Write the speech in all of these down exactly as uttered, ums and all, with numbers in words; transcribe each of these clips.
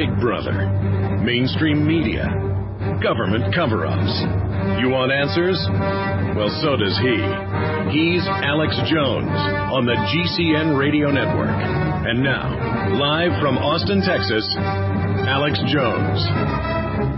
Big Brother, mainstream media, government cover-ups. You want answers? Well, so does he. He's Alex Jones on the G C N Radio Network. And now, live from Austin, Texas, Alex Jones.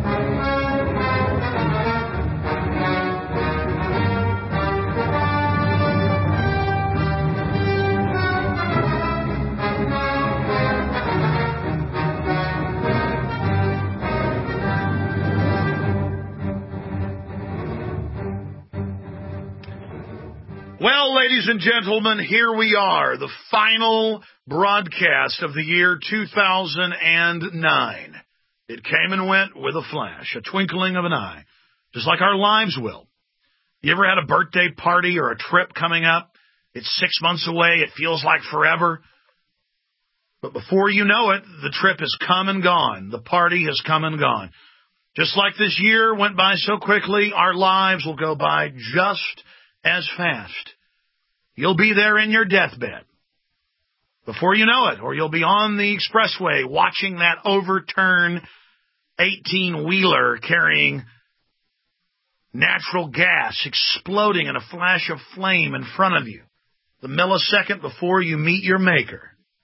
Well, ladies and gentlemen, here we are, the final broadcast of the year two thousand nine. It came and went with a flash, a twinkling of an eye, just like our lives will. You ever had a birthday party or a trip coming up? It's six months away. It feels like forever. But before you know it, the trip has come and gone. The party has come and gone. Just like this year went by so quickly, our lives will go by just as fast. You'll be there in your deathbed before you know it, or you'll be on the expressway watching that overturned eighteen-wheeler carrying natural gas exploding in a flash of flame in front of you the millisecond before you meet your maker.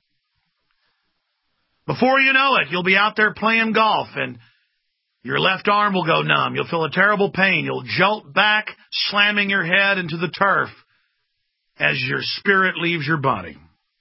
Before you know it, you'll be out there playing golf and your left arm will go numb. You'll feel a terrible pain. You'll jolt back, slamming your head into the turf as your spirit leaves your body.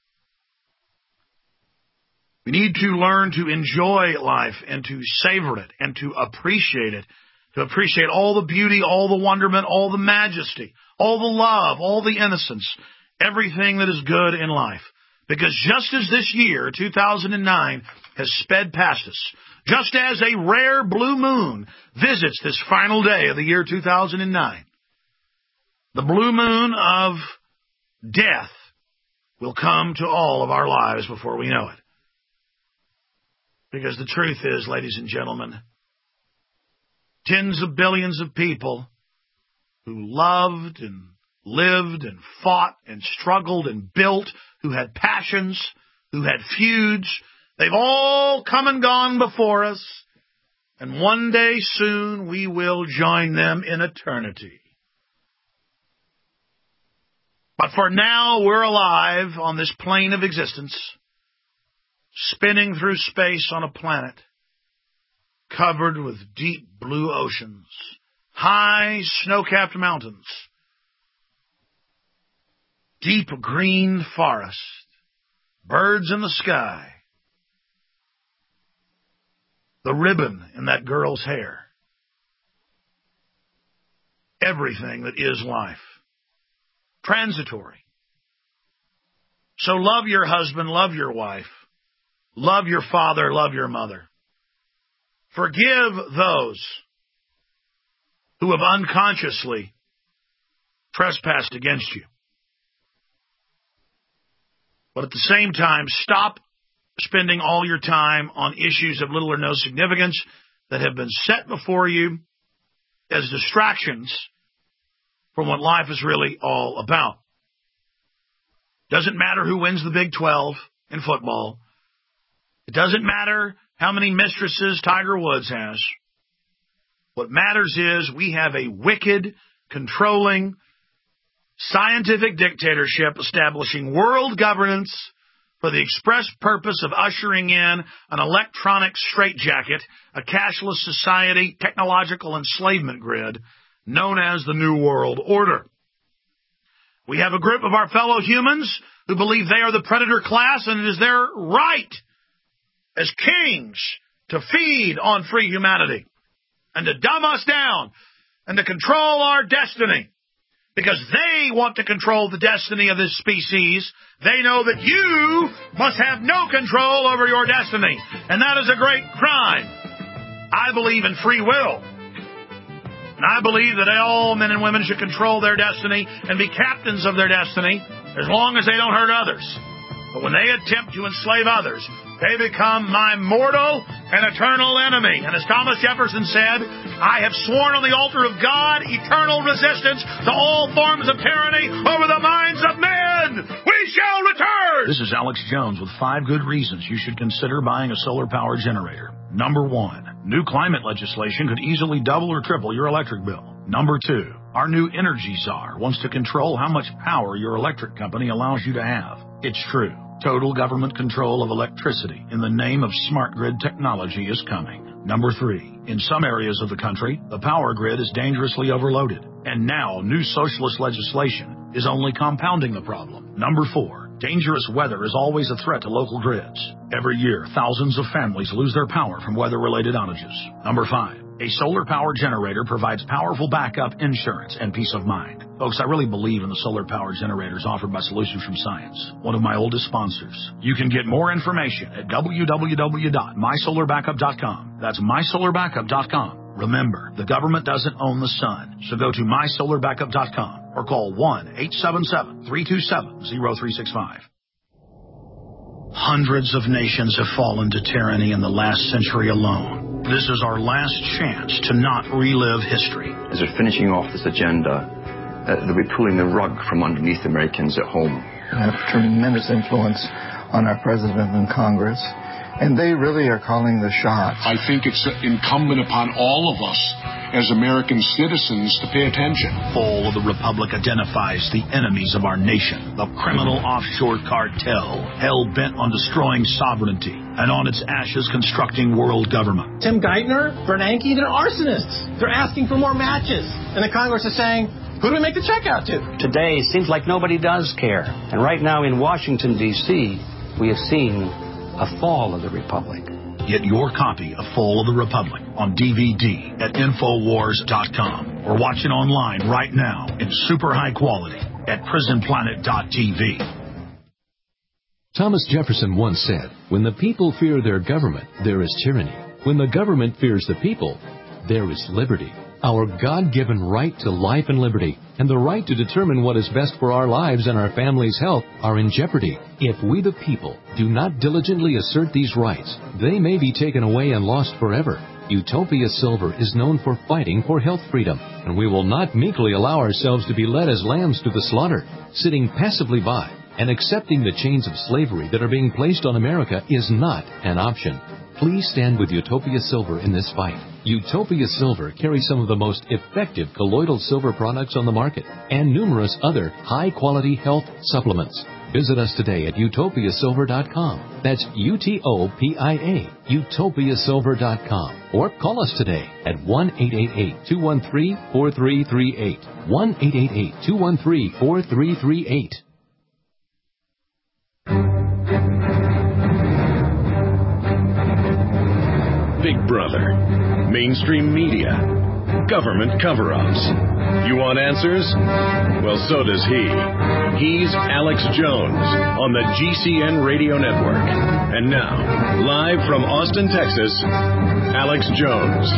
We need to learn to enjoy life and to savor it and to appreciate it, to appreciate all the beauty, all the wonderment, all the majesty, all the love, all the innocence, everything that is good in life. Because just as this year, two thousand nine, has sped past us, just as a rare blue moon visits this final day of the year two thousand nine, the blue moon of death will come to all of our lives before we know it. Because the truth is, ladies and gentlemen, tens of billions of people who loved and lived and fought and struggled and built, who had passions, who had feuds, they've all come and gone before us, and one day soon we will join them in eternity. But for now, we're alive on this plane of existence, spinning through space on a planet covered with deep blue oceans, high snow-capped mountains, deep green forest, birds in the sky, the ribbon in that girl's hair, everything that is life. Transitory. So love your husband, love your wife, love your father, love your mother. Forgive those who have unconsciously trespassed against you. But at the same time, stop spending all your time on issues of little or no significance that have been set before you as distractions from what life is really all about. Doesn't matter who wins the Big twelve in football. It doesn't matter how many mistresses Tiger Woods has. What matters is we have a wicked, controlling, scientific dictatorship establishing world governance for the express purpose of ushering in an electronic straitjacket, a cashless society, technological enslavement grid known as the New World Order. We have a group of our fellow humans who believe they are the predator class, and it is their right as kings to feed on free humanity and to dumb us down and to control our destiny. Because they want to control the destiny of this species, they know that you must have no control over your destiny. And that is a great crime. I believe in free will. And I believe that all men and women should control their destiny and be captains of their destiny as long as they don't hurt others. But when they attempt to enslave others, they become my mortal and eternal enemy. And as Thomas Jefferson said, I have sworn on the altar of God eternal resistance to all forms of tyranny over the minds of men. We shall return. This is Alex Jones with five good reasons you should consider buying a solar power generator. Number one, new climate legislation could easily double or triple your electric bill. Number two, our new energy czar wants to control how much power your electric company allows you to have. It's true. Total government control of electricity in the name of smart grid technology is coming. Number three, in some areas of the country, the power grid is dangerously overloaded. And now, new socialist legislation is only compounding the problem. Number four, dangerous weather is always a threat to local grids. Every year, thousands of families lose their power from weather-related outages. Number five, a solar power generator provides powerful backup insurance and peace of mind. Folks, I really believe in the solar power generators offered by Solutions from Science, one of my oldest sponsors. You can get more information at w w w dot my solar backup dot com. That's my solar backup dot com. Remember, the government doesn't own the sun, so go to my solar backup dot com or call one eight seven seven, three two seven, zero three six five. Hundreds of nations have fallen to tyranny in the last century alone. This is our last chance to not relive history. As they're finishing off this agenda, uh, they'll be pulling the rug from underneath Americans at home. I have tremendous influence on our president and Congress, and they really are calling the shots. I think it's incumbent upon all of us as American citizens to pay attention. Fall of the Republic identifies the enemies of our nation, the criminal offshore cartel, hell-bent on destroying sovereignty, and on its ashes constructing world government. Tim Geithner, Bernanke, they're arsonists. They're asking for more matches. And the Congress is saying, who do we make the check out to? Today, it seems like nobody does care. And right now in Washington, D C, we have seen a fall of the Republic. Get your copy of Fall of the Republic on D V D at infowars dot com or watch it online right now in super high quality at prison planet dot t v. Thomas Jefferson once said, when the people fear their government, there is tyranny. When the government fears the people, there is liberty. Our God-given right to life and liberty and the right to determine what is best for our lives and our family's health are in jeopardy. If we the people do not diligently assert these rights, they may be taken away and lost forever. Utopia Silver is known for fighting for health freedom, and we will not meekly allow ourselves to be led as lambs to the slaughter. Sitting passively by and accepting the chains of slavery that are being placed on America is not an option. Please stand with Utopia Silver in this fight. Utopia Silver carries some of the most effective colloidal silver products on the market and numerous other high-quality health supplements. Visit us today at utopia silver dot com. That's U T O P I A, utopia silver dot com. Or call us today at one eight eight eight, two one three, four three three eight. one eight eight eight, two one three, four three three eight. Big Brother, mainstream media, government cover-ups. You want answers? Well, so does he. He's Alex Jones on the G C N Radio Network. And now, live from Austin, Texas, Alex Jones.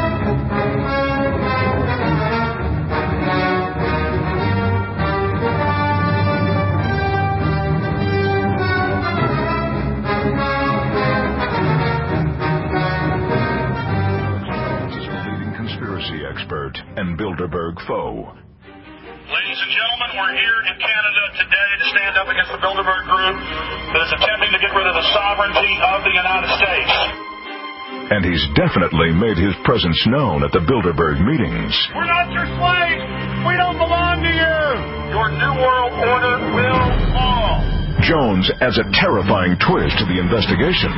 Expert and Bilderberg foe. Ladies and gentlemen, we're here in Canada today to stand up against the Bilderberg group that is attempting to get rid of the sovereignty of the United States. And he's definitely made his presence known at the Bilderberg meetings. We're not your slaves. We don't belong to you. Your new world order will fall. Jones adds a terrifying twist to the investigation.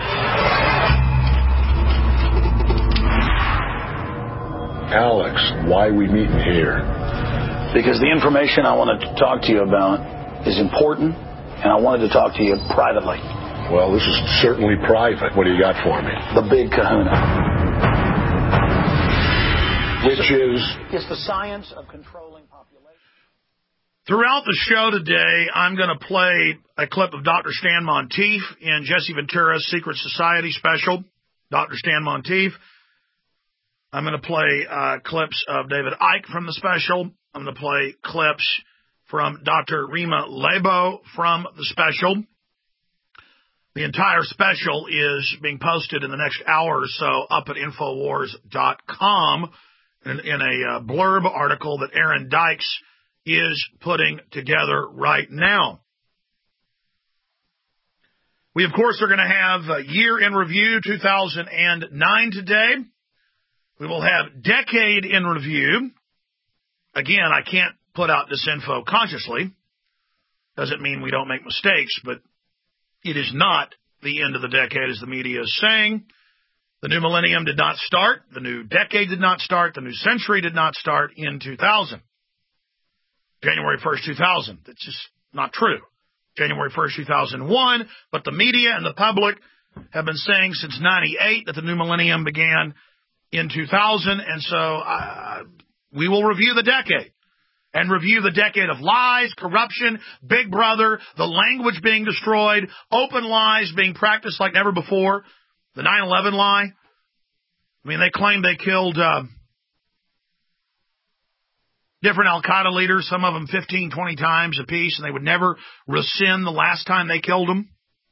Alex, why are we meeting here? Because the information I wanted to talk to you about is important, and I wanted to talk to you privately. Well, this is certainly private. What do you got for me? The big kahuna. Which is? It's the science of controlling population. Throughout the show today, I'm going to play a clip of Doctor Stan Monteith in Jesse Ventura's Secret Society special, Doctor Stan Monteith. I'm going to play uh, clips of David Icke from the special. I'm going to play clips from Doctor Rima Lebo from the special. The entire special is being posted in the next hour or so up at Infowars dot com in, in a uh, blurb article that Aaron Dykes is putting together right now. We, of course, are going to have a year in review two thousand nine today. We will have decade in review. Again, I can't put out this info consciously. Doesn't mean we don't make mistakes, but it is not the end of the decade, as the media is saying. The new millennium did not start. The new decade did not start. The new century did not start in two thousand. January first, two thousand. That's just not true. January first, two thousand one. But the media and the public have been saying since ninety-eight that the new millennium began in two thousand. And so uh, we will review the decade. And review the decade of lies, corruption, Big Brother, the language being destroyed, open lies being practiced like never before, the nine eleven lie. I mean, they claim they killed uh, different al-Qaeda leaders, some of them fifteen, twenty times apiece, and they would never rescind the last time they killed them.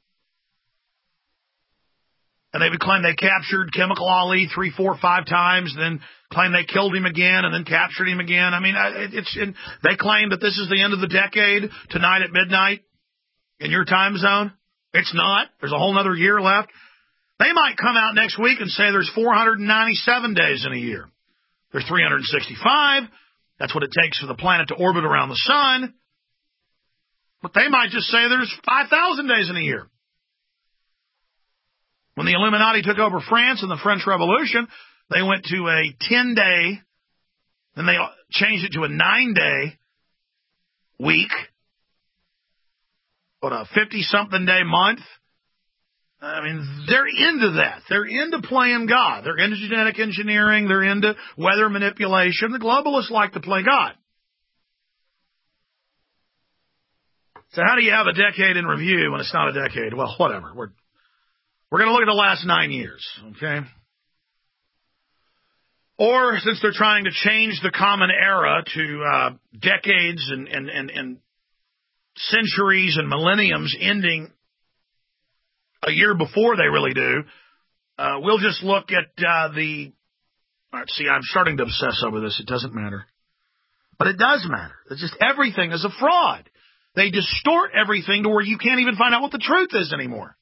And they would claim they captured Chemical Ali three, four, five times, and then claim they killed him again and then captured him again. I mean, it's in, they claim that this is the end of the decade tonight at midnight in your time zone. It's not. There's a whole other year left. They might come out next week and say there's four hundred ninety-seven days in a year. There's three hundred sixty-five. That's what it takes for the planet to orbit around the sun. But they might just say there's five thousand days in a year. When the Illuminati took over France in the French Revolution, they went to a ten-day, then they changed it to a nine-day week, what, a fifty-something day month. I mean, they're into that. They're into playing God. They're into genetic engineering. They're into weather manipulation. The globalists like to play God. So how do you have a decade in review when it's not a decade? Well, whatever. We're We're going to look at the last nine years, okay? Or, since they're trying to change the common era to uh, decades and, and, and, and centuries and millenniums ending a year before they really do, uh, we'll just look at uh, the... All right, see, I'm starting to obsess over this. It doesn't matter. But it does matter. It's just everything is a fraud. They distort everything to where you can't even find out what the truth is anymore.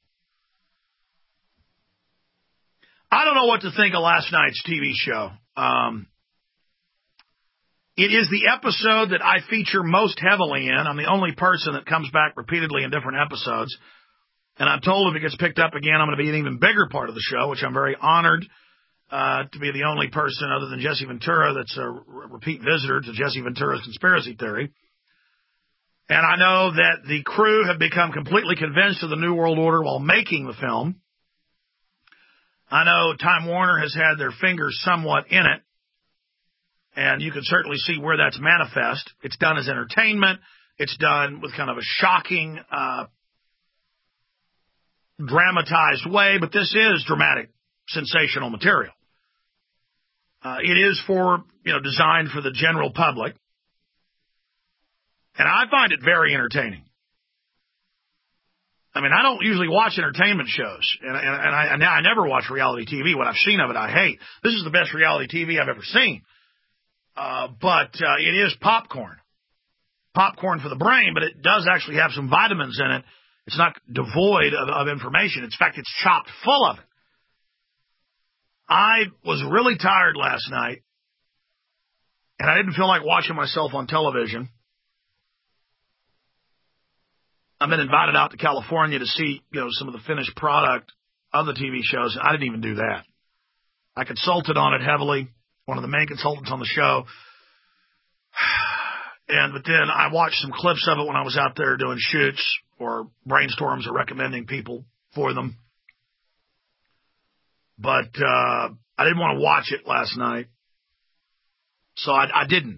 I don't know what to think of last night's T V show. Um, it is the episode that I feature most heavily in. I'm the only person that comes back repeatedly in different episodes. And I'm told if it gets picked up again, I'm going to be an even bigger part of the show, which I'm very honored uh, to be the only person other than Jesse Ventura that's a re- repeat visitor to Jesse Ventura's conspiracy theory. And I know that the crew have become completely convinced of the New World Order while making the film. I know Time Warner has had their fingers somewhat in it, and you can certainly see where that's manifest. It's done as entertainment. It's done with kind of a shocking, uh, dramatized way, but this is dramatic, sensational material. Uh, it is for, you know, designed for the general public, and I find it very entertaining. I mean, I don't usually watch entertainment shows, and, and, and, I, and I never watch reality T V. What I've seen of it, I hate. This is the best reality T V I've ever seen. Uh, but uh, it is popcorn. Popcorn for the brain, but it does actually have some vitamins in it. It's not devoid of, of information. In fact, it's chock full of it. I was really tired last night, and I didn't feel like watching myself on television. I've been invited out to California to see, you know, some of the finished product of the T V shows. I didn't even do that. I consulted on it heavily, one of the main consultants on the show. And, but then I watched some clips of it when I was out there doing shoots or brainstorms or recommending people for them. But, uh, I didn't want to watch it last night. So I, I didn't.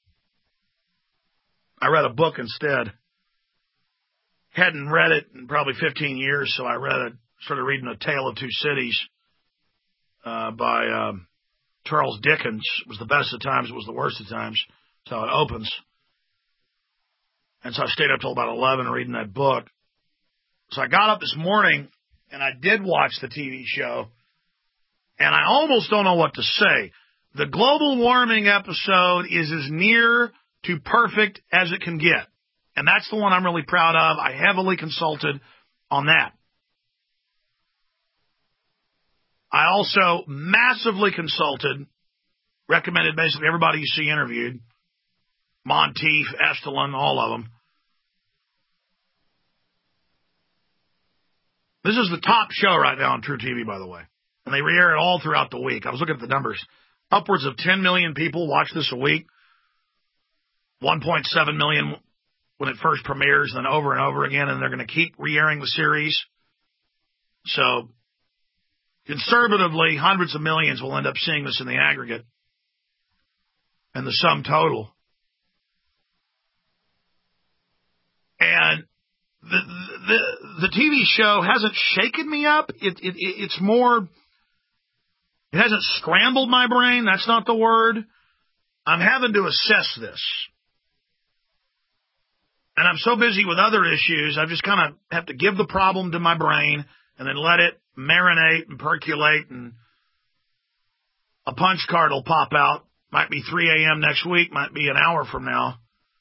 I read a book instead. Hadn't read it in probably fifteen years, so I read it, started reading A Tale of Two Cities uh, by um, Charles Dickens. It was the best of times, it was the worst of times. That's how it opens. And so I stayed up till about eleven reading that book. So I got up this morning, and I did watch the T V show, and I almost don't know what to say. The global warming episode is as near to perfect as it can get, and that's the one I'm really proud of. I heavily consulted on that. I also massively consulted, recommended basically everybody you see interviewed, Monteith, Estelin, all of them. This is the top show right now on True T V, by the way. And they re-air it all throughout the week. I was looking at the numbers. Upwards of ten million people watch this a week. one point seven million when it first premieres, then over and over again, and they're going to keep re-airing the series. So, conservatively, hundreds of millions will end up seeing this in the aggregate and the sum total. And the the the T V show hasn't shaken me up. It, it it's more. It hasn't scrambled my brain. That's not the word. I'm having to assess this, and I'm so busy with other issues. I just kind of have to give the problem to my brain and then let it marinate and percolate, and a punch card will pop out. Might be three a.m. next week. Might be an hour from now.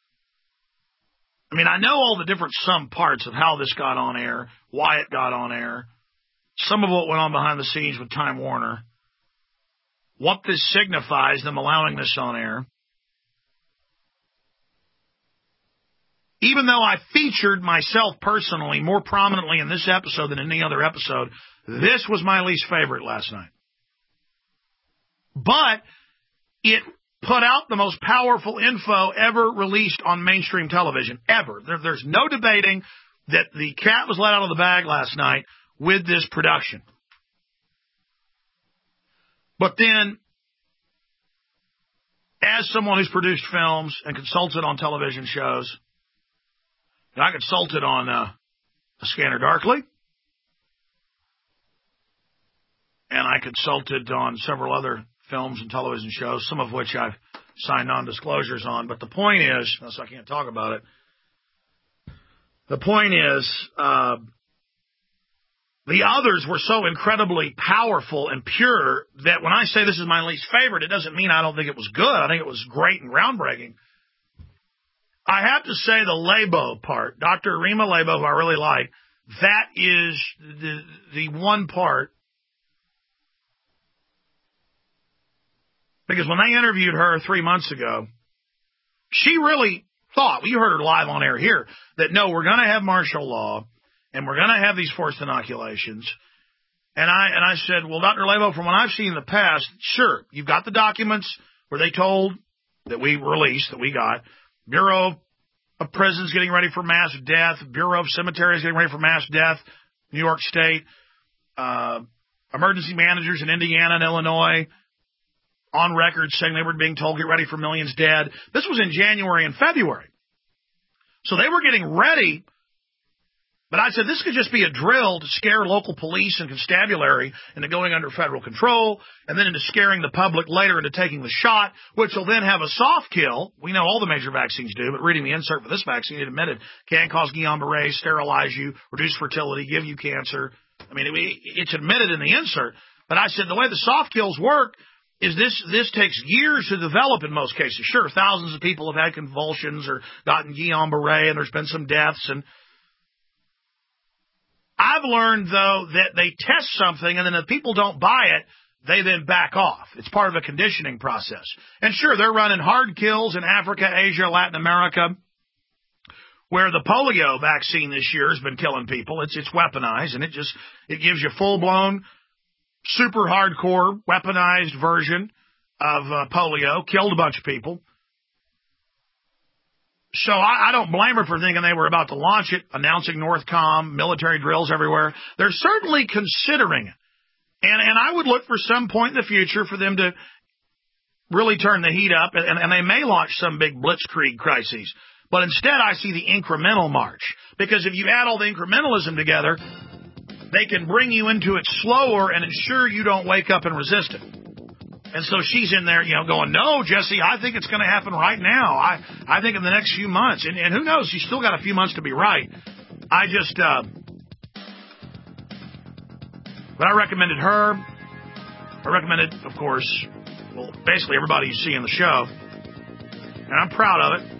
I mean, I know all the different some parts of how this got on air, why it got on air, some of what went on behind the scenes with Time Warner, what this signifies, them allowing this on air. Even though I featured myself personally more prominently in this episode than any other episode, this was my least favorite last night. But it put out the most powerful info ever released on mainstream television, ever. There, there's no debating that the cat was let out of the bag last night with this production. But then, as someone who's produced films and consulted on television shows, I consulted on uh, A Scanner Darkly, and I consulted on several other films and television shows, some of which I've signed non-disclosures on. But the point is, so I can't talk about it, the point is, uh, the others were so incredibly powerful and pure that when I say this is my least favorite, it doesn't mean I don't think it was good. I think it was great and groundbreaking. I have to say the Labo part, Doctor Rima Labo, who I really like, that is the the one part. Because when they interviewed her three months ago, she really thought, well, you heard her live on air here, that no, we're going to have martial law, and we're going to have these forced inoculations. And I and I said, well, Doctor Labo, from what I've seen in the past, sure, you've got the documents where they told that we released, that we got, Bureau of Prisons getting ready for mass death, Bureau of Cemeteries getting ready for mass death, New York State, uh, emergency managers in Indiana and Illinois, on record saying they were being told, get ready for millions dead. This was in January and February. So they were getting ready. But I said this could just be a drill to scare local police and constabulary into going under federal control, and then into scaring the public later into taking the shot, which will then have a soft kill. We know all the major vaccines do, but reading the insert for this vaccine, it admitted can cause Guillain-Barré, sterilize you, reduce fertility, give you cancer. I mean, it, it's admitted in the insert. But I said the way the soft kills work is this this takes years to develop in most cases. Sure, thousands of people have had convulsions or gotten Guillain-Barré, and there's been some deaths. And I've learned, though, that they test something, and then if people don't buy it, they then back off. It's part of a conditioning process. And sure, they're running hard kills in Africa, Asia, Latin America, where the polio vaccine this year has been killing people. It's it's weaponized, and it just it gives you full-blown, super hardcore, weaponized version of uh, polio. Killed a bunch of people. So I, I don't blame her for thinking they were about to launch it, announcing Northcom, military drills everywhere. They're certainly considering it. And and I would look for some point in the future for them to really turn the heat up, and, and they may launch some big blitzkrieg crises. But instead I see the incremental march. Because if you add all the incrementalism together, they can bring you into it slower and ensure you don't wake up and resist it. And so she's in there, you know, going, no, Jesse, I think it's going to happen right now. I, I think in the next few months. And, and who knows? She's still got a few months to be right. I just, uh, But I recommended her. I recommended, of course, well, basically everybody you see in the show. And I'm proud of it.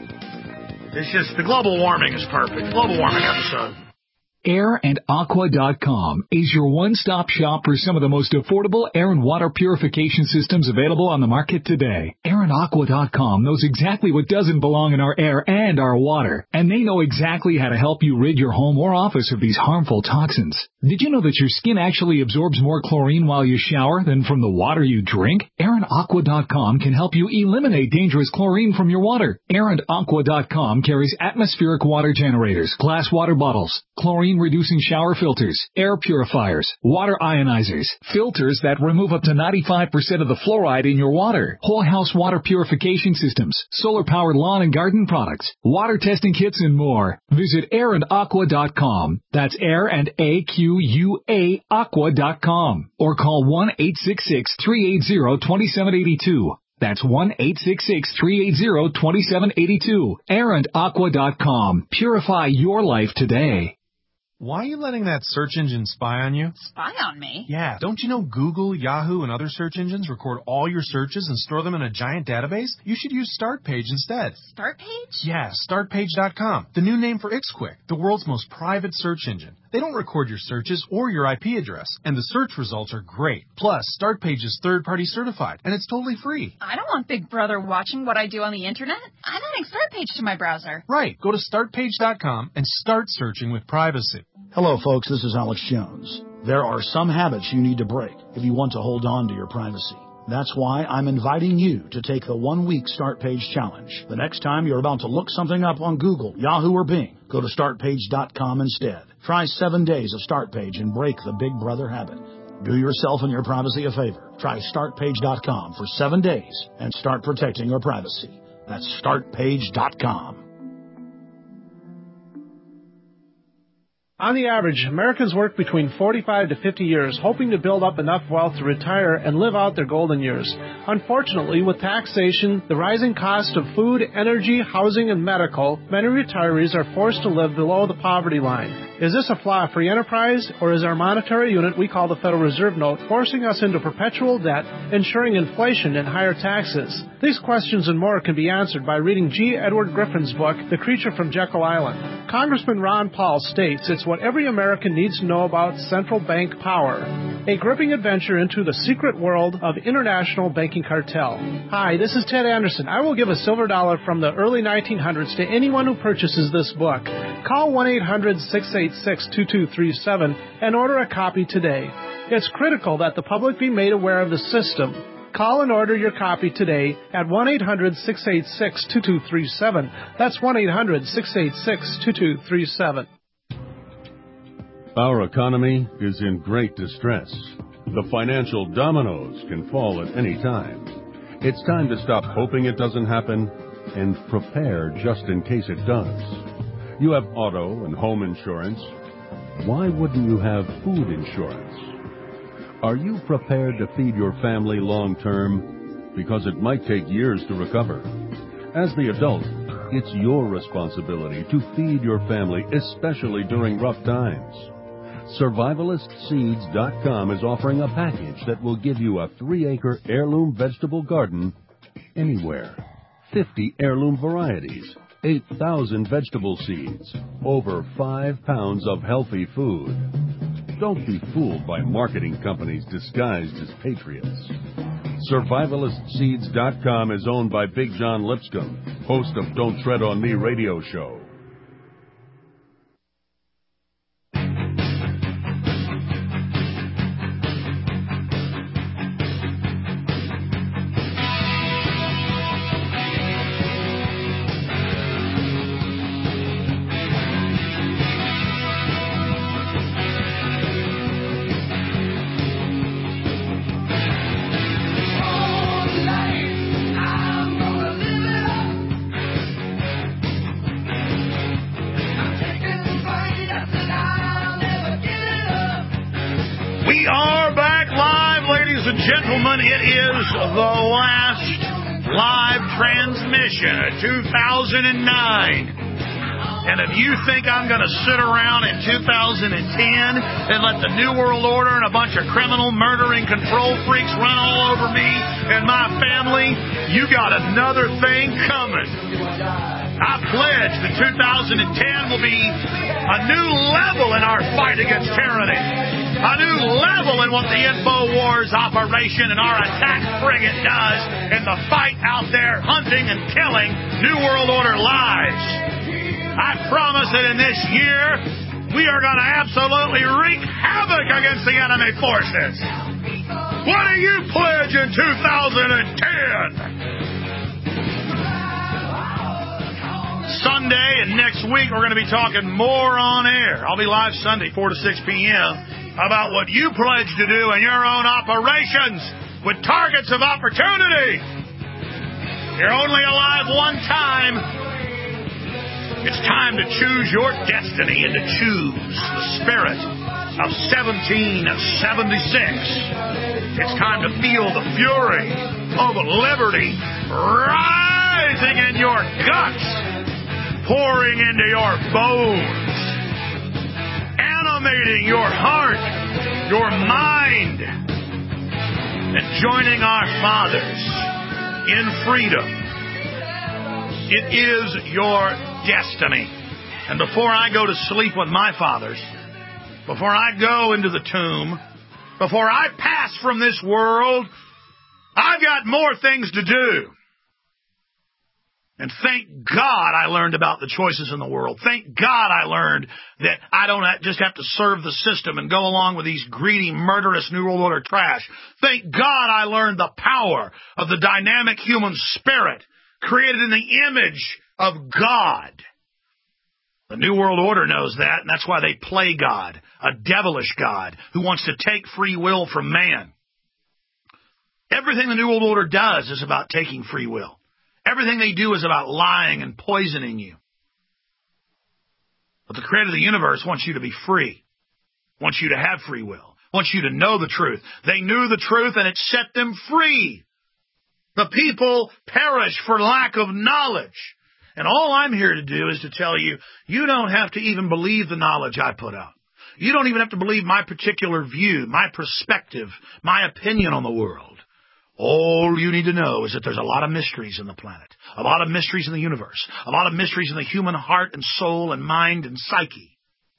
It's just the global warming is perfect. Global warming episode. air and aqua dot com is your one-stop shop for some of the most affordable air and water purification systems available on the market today. air and aqua dot com knows exactly what doesn't belong in our air and our water, and they know exactly how to help you rid your home or office of these harmful toxins. Did you know that your skin actually absorbs more chlorine while you shower than from the water you drink? air and aqua dot com can help you eliminate dangerous chlorine from your water. air and aqua dot com carries atmospheric water generators, glass water bottles, chlorine-reducing shower filters, air purifiers, water ionizers, filters that remove up to ninety-five percent of the fluoride in your water, whole house water purification systems, solar-powered lawn and garden products, water testing kits, and more. Visit air and aqua dot com. That's air and A Q U A aqua dot com. Or call one eight six six, three eight zero, two seven eight two. That's one eight six six, three eight zero, two seven eight two. air and aqua dot com. Purify your life today. Why are you letting that search engine spy on you? Spy on me? Yeah, don't you know Google, Yahoo, and other search engines record all your searches and store them in a giant database? You should use StartPage instead. StartPage? Yeah, start page dot com, the new name for IxQuick, the world's most private search engine. They don't record your searches or your I P address, and the search results are great. Plus, StartPage is third-party certified, and it's totally free. I don't want Big Brother watching what I do on the internet. I'm adding StartPage to my browser. Right. Go to start page dot com and start searching with privacy. Hello, folks. This is Alex Jones. There are some habits you need to break if you want to hold on to your privacy. That's why I'm inviting you to take the one-week Start Page Challenge. The next time you're about to look something up on Google, Yahoo, or Bing, go to start page dot com instead. Try seven days of StartPage and break the Big Brother habit. Do yourself and your privacy a favor. Try start page dot com for seven days and start protecting your privacy. That's start page dot com. On the average, Americans work between forty-five to fifty years, hoping to build up enough wealth to retire and live out their golden years. Unfortunately, with taxation, the rising cost of food, energy, housing, and medical, many retirees are forced to live below the poverty line. Is this a flaw free enterprise, or is our monetary unit we call the Federal Reserve Note forcing us into perpetual debt, ensuring inflation and higher taxes? These questions and more can be answered by reading G. Edward Griffin's book, The Creature from Jekyll Island. Congressman Ron Paul states it's what every American needs to know about central bank power. A gripping adventure into the secret world of international banking cartel. Hi, this is Ted Anderson. I will give a silver dollar from the early nineteen hundreds to anyone who purchases this book. Call one eight hundred, six eight six, two two three seven and order a copy today. It's critical that the public be made aware of the system. Call and order your copy today at one eight hundred, six eight six, two two three seven. That's one eight hundred, six eight six, two two three seven. Our economy is in great distress. The financial dominoes can fall at any time. It's time to stop hoping it doesn't happen and prepare just in case it does. You have auto and home insurance. Why wouldn't you have food insurance? Are you prepared to feed your family long term? Because it might take years to recover. As the adult, it's your responsibility to feed your family, especially during rough times. Survivalist Seeds dot com is offering a package that will give you a three-acre heirloom vegetable garden anywhere. fifty heirloom varieties, eight thousand vegetable seeds, over five pounds of healthy food. Don't be fooled by marketing companies disguised as patriots. Survivalist Seeds dot com is owned by Big John Lipscomb, host of Don't Tread on Me radio show. It is the last live transmission of two thousand nine. And if you think I'm going to sit around in two thousand ten and let the New World Order and a bunch of criminal, murdering, control freaks run all over me and my family, you got another thing coming. I pledge that two thousand ten will be a new level in our fight against tyranny. A new level in what the InfoWars operation and our attack frigate does in the fight out there hunting and killing New World Order lies. I promise that in this year, we are going to absolutely wreak havoc against the enemy forces. What do you pledge in two thousand ten? Sunday and next week, we're going to be talking more on air. I'll be live Sunday, four to six p.m., about what you pledge to do in your own operations with targets of opportunity. You're only alive one time. It's time to choose your destiny and to choose the spirit of seventeen seventy-six. It's time to feel the fury of liberty rising in your guts, pouring into your bones, animating your heart, your mind, and joining our fathers in freedom. It is your destiny. And before I go to sleep with my fathers, before I go into the tomb, before I pass from this world, I've got more things to do. And thank God I learned about the choices in the world. Thank God I learned that I don't just have to serve the system and go along with these greedy, murderous New World Order trash. Thank God I learned the power of the dynamic human spirit created in the image of God. The New World Order knows that, and that's why they play God, a devilish God who wants to take free will from man. Everything the New World Order does is about taking free will. Everything they do is about lying and poisoning you. But the creator of the universe wants you to be free, wants you to have free will, wants you to know the truth. They knew the truth, and it set them free. The people perish for lack of knowledge. And all I'm here to do is to tell you, you don't have to even believe the knowledge I put out. You don't even have to believe my particular view, my perspective, my opinion on the world. All you need to know is that there's a lot of mysteries in the planet, a lot of mysteries in the universe, a lot of mysteries in the human heart and soul and mind and psyche.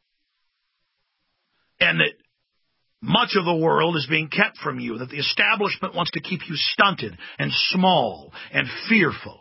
And that much of the world is being kept from you, that the establishment wants to keep you stunted and small and fearful.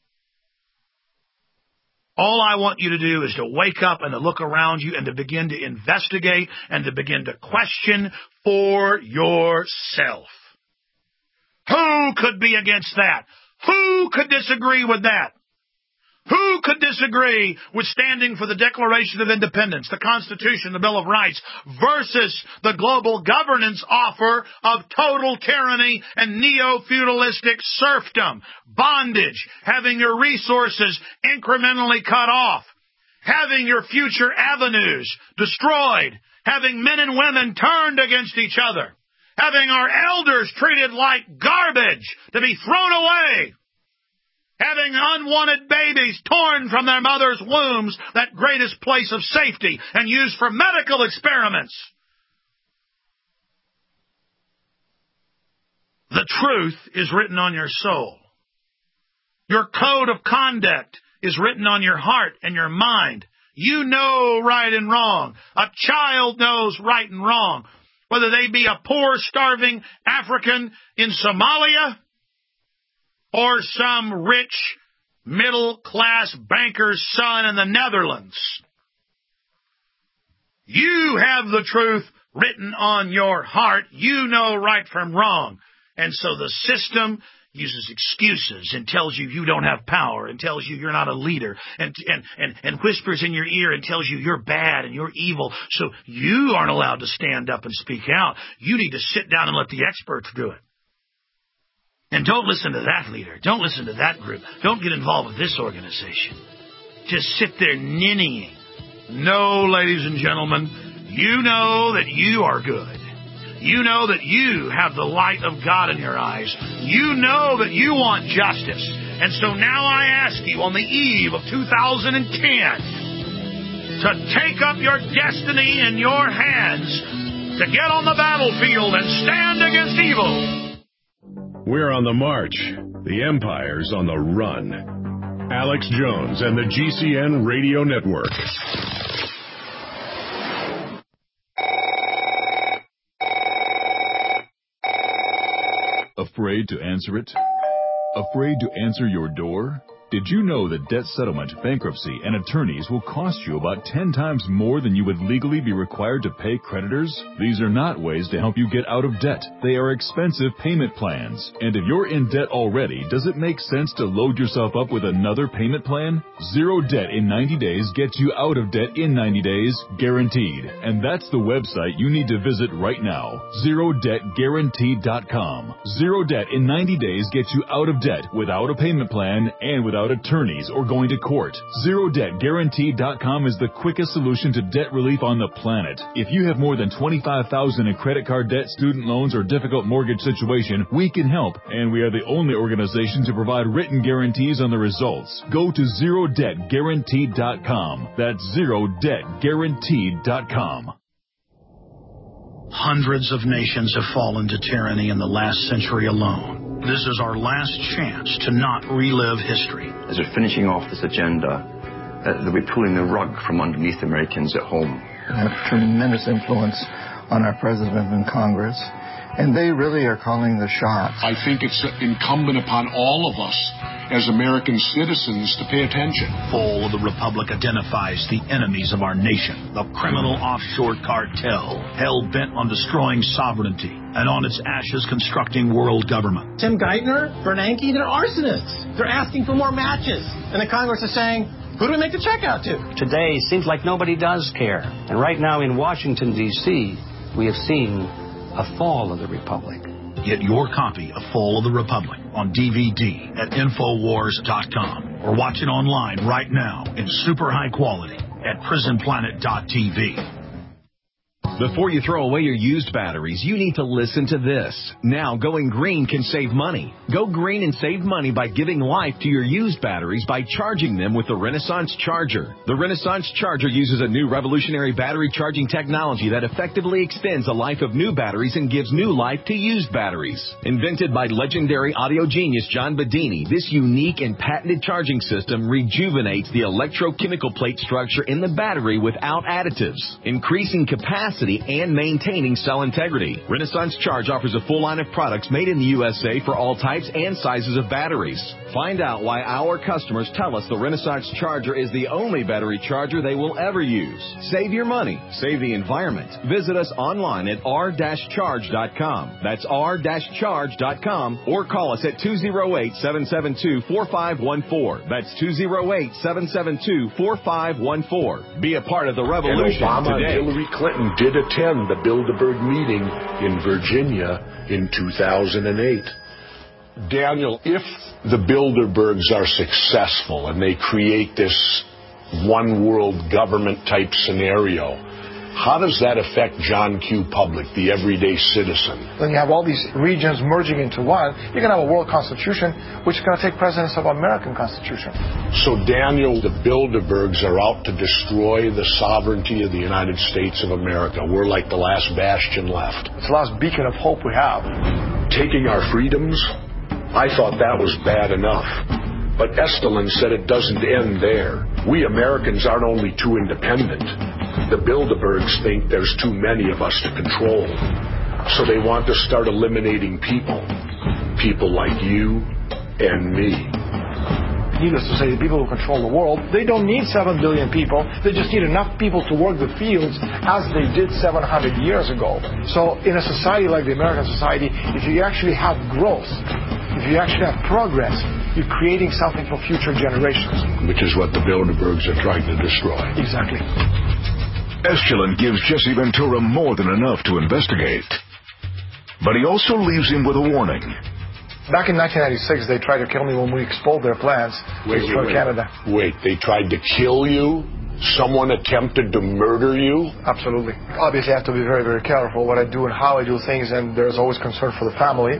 All I want you to do is to wake up and to look around you and to begin to investigate and to begin to question for yourself. Who could be against that? Who could disagree with that? Who could disagree with standing for the Declaration of Independence, the Constitution, the Bill of Rights, versus the global governance offer of total tyranny and neo-feudalistic serfdom, bondage, having your resources incrementally cut off, having your future avenues destroyed, having men and women turned against each other, having our elders treated like garbage to be thrown away, having unwanted babies torn from their mother's wombs, that greatest place of safety, and used for medical experiments. The truth is written on your soul. Your code of conduct is written on your heart and your mind. You know right and wrong. A child knows right and wrong. Whether they be a poor, starving African in Somalia or some rich, middle-class banker's son in the Netherlands. You have the truth written on your heart. You know right from wrong. And so the system uses excuses and tells you you don't have power and tells you you're not a leader and, and, and, and whispers in your ear and tells you you're bad and you're evil. So you aren't allowed to stand up and speak out. You need to sit down and let the experts do it. And don't listen to that leader. Don't listen to that group. Don't get involved with this organization. Just sit there ninnying. No, ladies and gentlemen, you know that you are good. You know that you have the light of God in your eyes. You know that you want justice. And so now I ask you on the eve of two thousand ten, to take up your destiny in your hands, to get on the battlefield and stand against evil. We're on the march. The Empire's on the run. Alex Jones and the G C N Radio Network. Afraid to answer it? Afraid to answer your door? Did you know that debt settlement, bankruptcy, and attorneys will cost you about ten times more than you would legally be required to pay creditors? These are not ways to help you get out of debt. They are expensive payment plans. And if you're in debt already, does it make sense to load yourself up with another payment plan? Zero Debt in ninety days gets you out of debt in ninety days, guaranteed. And that's the website you need to visit right now, zero debt guaranteed dot com. Zero Debt in ninety days gets you out of debt without a payment plan and without attorneys or going to court. Zero Debt Guaranteed dot com is the quickest solution to debt relief on the planet. If you have more than twenty-five thousand dollars in credit card debt, student loans, or difficult mortgage situation, we can help, and we are the only organization to provide written guarantees on the results. Go to Zero Debt Guaranteed dot com. That's Zero Debt Guaranteed dot com. Hundreds of nations have fallen to tyranny in the last century alone. This is our last chance to not relive history. As we're finishing off this agenda, uh, they'll be pulling the rug from underneath Americans at home. They have tremendous influence on our president and Congress, and they really are calling the shots. I think it's incumbent upon all of us as American citizens to pay attention. Fall of the Republic identifies the enemies of our nation, the criminal offshore cartel, hell-bent on destroying sovereignty, and on its ashes constructing world government. Tim Geithner, Bernanke, they're arsonists. They're asking for more matches. And the Congress is saying, who do we make the check out to? Today seems like nobody does care. And right now in Washington, D C, we have seen a fall of the Republic. Get your copy of Fall of the Republic on D V D at Infowars dot com or watch it online right now in super high quality at Prison Planet dot T V. Before you throw away your used batteries, you need to listen to this. Now, going green can save money. Go green and save money by giving life to your used batteries by charging them with the Renaissance Charger. The Renaissance Charger uses a new revolutionary battery charging technology that effectively extends the life of new batteries and gives new life to used batteries. Invented by legendary audio genius John Bedini, this unique and patented charging system rejuvenates the electrochemical plate structure in the battery without additives, increasing capacity and maintaining cell integrity. Renaissance Charge offers a full line of products made in the U S A for all types and sizes of batteries. Find out why our customers tell us the Renaissance Charger is the only battery charger they will ever use. Save your money. Save the environment. Visit us online at r dash charge dot com. That's r dash charge dot com or call us at two oh eight, seven seven two, four five one four. That's two oh eight, seven seven two, four five one four. Be a part of the revolution and Obama today. And Hillary Clinton did attend the Bilderberg meeting in Virginia in two thousand eight. Daniel, if the Bilderbergs are successful and they create this one world government type scenario, how does that affect John Q. Public, the everyday citizen? When you have all these regions merging into one, you're going to have a world constitution, which is going to take precedence of American constitution. So, Daniel, the Bilderbergs are out to destroy the sovereignty of the United States of America. We're like the last bastion left. It's the last beacon of hope we have. Taking our freedoms? I thought that was bad enough. But Estelin said it doesn't end there. We Americans aren't only too independent. The Bilderbergs think there's too many of us to control. So they want to start eliminating people. People like you and me. Needless to say, the people who control the world, they don't need seven billion people. They just need enough people to work the fields as they did seven hundred years ago. So in a society like the American society, if you actually have growth, if you actually have progress, you're creating something for future generations. Which is what the Bilderbergs are trying to destroy. Exactly. Estelin gives Jesse Ventura more than enough to investigate. But he also leaves him with a warning. Back in nineteen ninety-six, they tried to kill me when we exposed their plans wait, to destroy wait, Canada. Wait, they tried to kill you? Someone attempted to murder you? Absolutely. Obviously, I have to be very, very careful what I do and how I do things, and there's always concern for the family.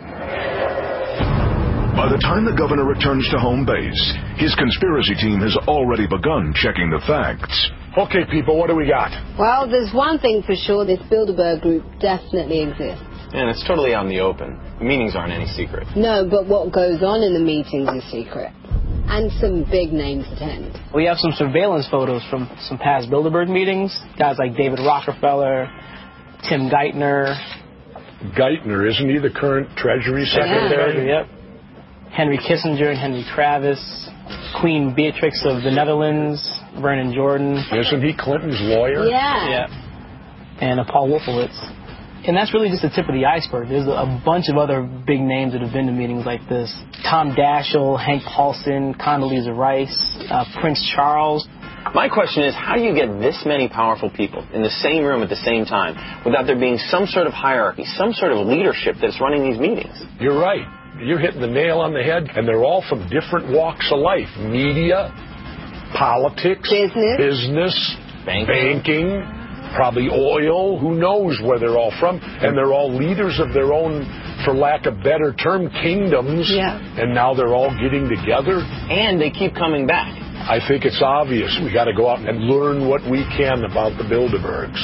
By the time the governor returns to home base, his conspiracy team has already begun checking the facts. Okay, people, what do we got? Well, there's one thing for sure. This Bilderberg group definitely exists. And it's totally out in the open. The meetings aren't any secret. No, but what goes on in the meetings is secret. And some big names attend. We have some surveillance photos from some past Bilderberg meetings. Guys like David Rockefeller, Tim Geithner. Geithner, isn't he the current Treasury Secretary? Yeah. Yep. Henry Kissinger and Henry Travis. Queen Beatrix of the Netherlands. Vernon Jordan. Isn't he Clinton's lawyer? Yeah. Yeah. And uh, Paul Wolfowitz. And that's really just the tip of the iceberg. There's a bunch of other big names that have been to meetings like this. Tom Daschle, Hank Paulson, Condoleezza Rice, uh, Prince Charles. My question is, how do you get this many powerful people in the same room at the same time without there being some sort of hierarchy, some sort of leadership that's running these meetings? You're right. You're hitting the nail on the head, and they're all from different walks of life. Media, politics, business, business banking. banking. Probably oil, who knows where they're all from, and they're all leaders of their own, for lack of better term, kingdoms, yeah. And now they're all getting together. And they keep coming back. I think it's obvious we got to go out and learn what we can about the Bilderbergs.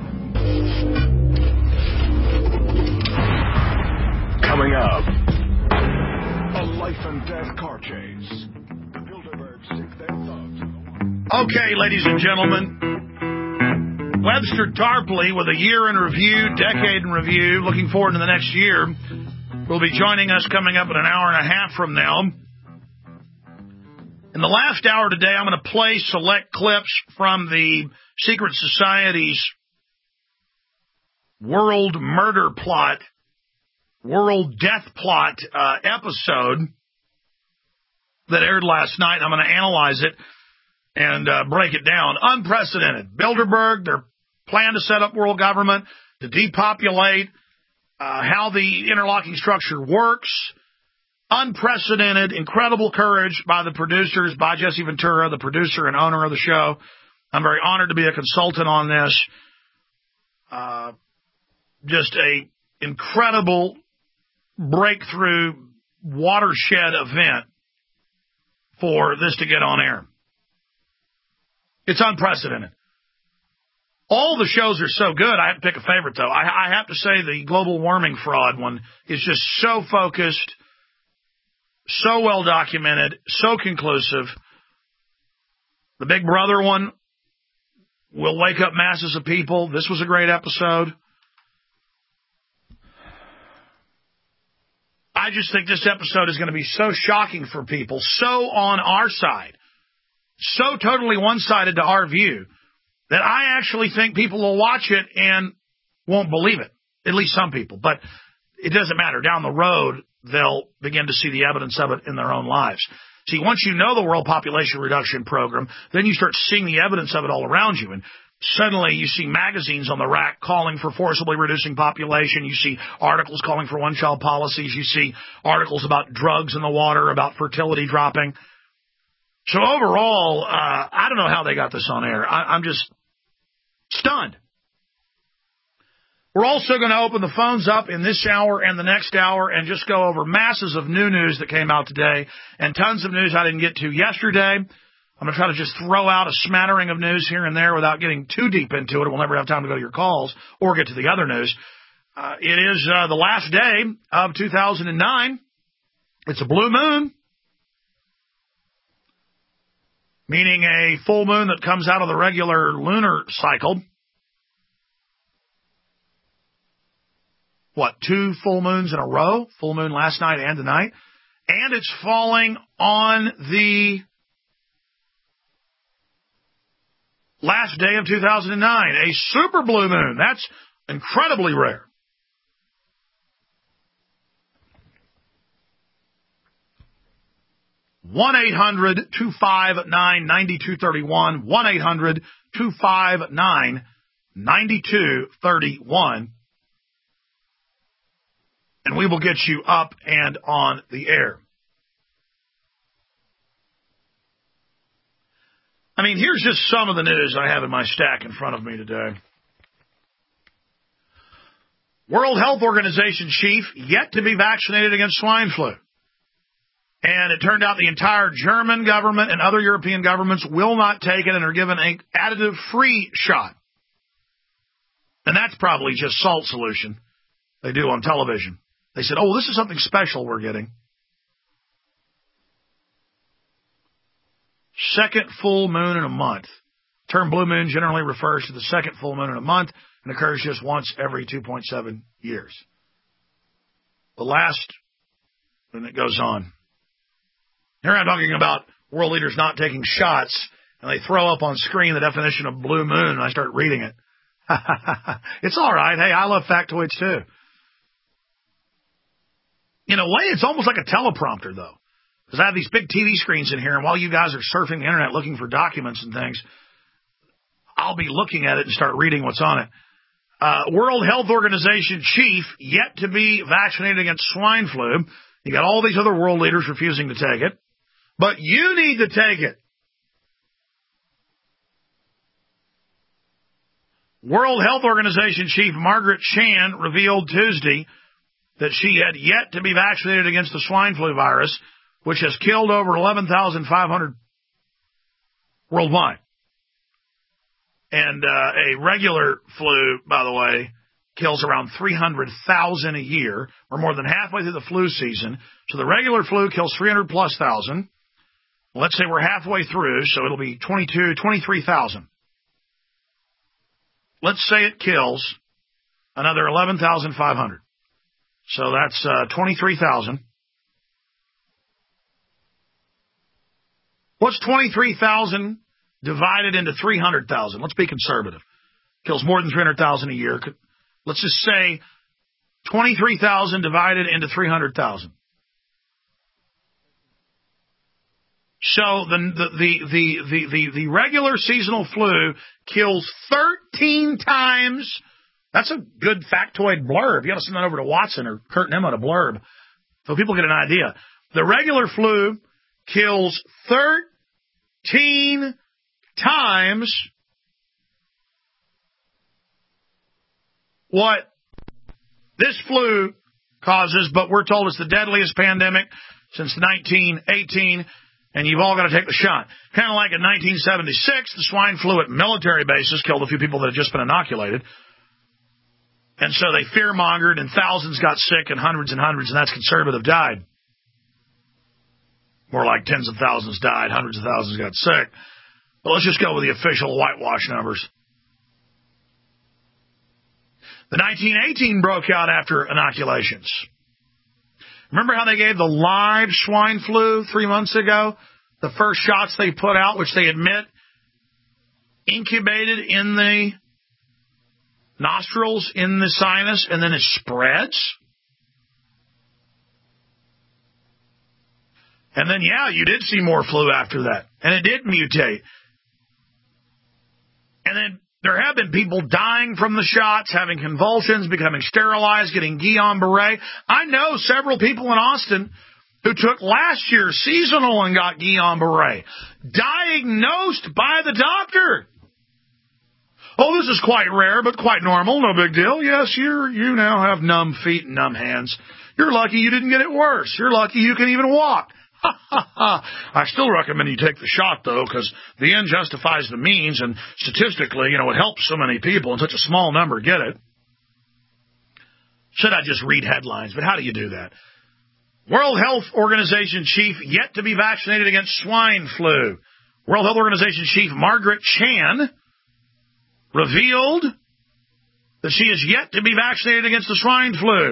Coming up, a life and death car chase. The Bilderbergs stick their thumbs in the water. Okay, ladies and gentlemen. Webster Tarpley with a year in review, decade in review, looking forward to the next year, will be joining us coming up in an hour and a half from now. In the last hour today, I'm going to play select clips from the Secret Society's World Murder Plot, World Death Plot uh, episode that aired last night. I'm going to analyze it and uh, break it down. Unprecedented. Bilderberg, their plan to set up world government, to depopulate, uh, how the interlocking structure works. Unprecedented, incredible courage by the producers, by Jesse Ventura, the producer and owner of the show. I'm very honored to be a consultant on this. Uh, just a incredible breakthrough watershed event for this to get on air. It's unprecedented. All the shows are so good. I have to pick a favorite, though. I, I have to say the global warming fraud one is just so focused, so well documented, so conclusive. The Big Brother one will wake up masses of people. This was a great episode. I just think this episode is going to be so shocking for people, so on our side, so totally one-sided to our view, that I actually think people will watch it and won't believe it, at least some people. But it doesn't matter. Down the road, they'll begin to see the evidence of it in their own lives. See, once you know the World Population Reduction Program, then you start seeing the evidence of it all around you. And suddenly you see magazines on the rack calling for forcibly reducing population. You see articles calling for one-child policies. You see articles about drugs in the water, about fertility dropping. So overall, uh, I don't know how they got this on air. I, I'm just stunned. We're also going to open the phones up in this hour and the next hour and just go over masses of new news that came out today and tons of news I didn't get to yesterday. I'm going to try to just throw out a smattering of news here and there without getting too deep into it. We'll never have time to go to your calls or get to the other news. Uh, it is uh, the last day of two thousand nine. It's a blue moon, meaning a full moon that comes out of the regular lunar cycle. What, two full moons in a row? Full moon last night and tonight. And it's falling on the last day of two thousand nine, a super blue moon. That's incredibly rare. one eight hundred two five nine nine two three one, one eight hundred two five nine nine two three one, and we will get you up and on the air. I mean, here's just some of the news I have in my stack in front of me today. World Health Organization chief yet to be vaccinated against swine flu. And it turned out the entire German government and other European governments will not take it and are given an additive-free shot. And that's probably just salt solution they do on television. They said, oh, this is something special we're getting. Second full moon in a month. The term blue moon generally refers to the second full moon in a month and occurs just once every two point seven years. The last, and it goes on. Here I'm talking about world leaders not taking shots, and they throw up on screen the definition of blue moon, and I start reading it. It's all right. Hey, I love factoids too. In a way, it's almost like a teleprompter, though, because I have these big T V screens in here, and while you guys are surfing the internet looking for documents and things, I'll be looking at it and start reading what's on it. Uh, World Health Organization chief yet to be vaccinated against swine flu. You got all these other world leaders refusing to take it, but you need to take it. World Health Organization chief Margaret Chan revealed Tuesday that she had yet to be vaccinated against the swine flu virus, which has killed over eleven thousand five hundred worldwide. And uh, a regular flu, by the way, kills around three hundred thousand a year. We're more than halfway through the flu season. So the regular flu kills three hundred plus thousand. Let's say we're halfway through, so it'll be twenty-two, twenty-three thousand. Let's say it kills another eleven thousand five hundred. So that's uh, twenty-three thousand. What's twenty-three thousand divided into three hundred thousand? Let's be conservative. Kills more than three hundred thousand a year. Let's just say twenty-three thousand divided into three hundred thousand. So the the, the the the the the regular seasonal flu kills thirteen times. That's a good factoid blurb. You got to send that over to Watson or Kurt Nimmo to blurb so people get an idea. The regular flu kills thirteen times what this flu causes, but we're told it's the deadliest pandemic since nineteen eighteen, and you've all got to take the shot. Kind of like in nineteen seventy-six, the swine flu at military bases killed a few people that had just been inoculated. And so they fear-mongered, and thousands got sick, and hundreds and hundreds, and that's conservative, died. More like tens of thousands died, hundreds of thousands got sick. But let's just go with the official whitewash numbers. The nineteen eighteen broke out after inoculations. Remember how they gave the live swine flu three months ago? The first shots they put out, which they admit incubated in the nostrils, in the sinus, and then it spreads. And then, yeah, you did see more flu after that. And it did mutate. And then there have been people dying from the shots, having convulsions, becoming sterilized, getting Guillain-Barré. I know several people in Austin who took last year's seasonal and got Guillain-Barré, diagnosed by the doctor. Oh, this is quite rare, but quite normal. No big deal. Yes, you're, you now have numb feet and numb hands. You're lucky you didn't get it worse. You're lucky you can even walk. Ha, ha, ha. I still recommend you take the shot, though, because the end justifies the means, and statistically, you know, it helps so many people, and such a small number get it. Should I just read headlines? But how do you do that? World Health Organization chief yet to be vaccinated against swine flu. World Health Organization chief Margaret Chan revealed that she is yet to be vaccinated against the swine flu.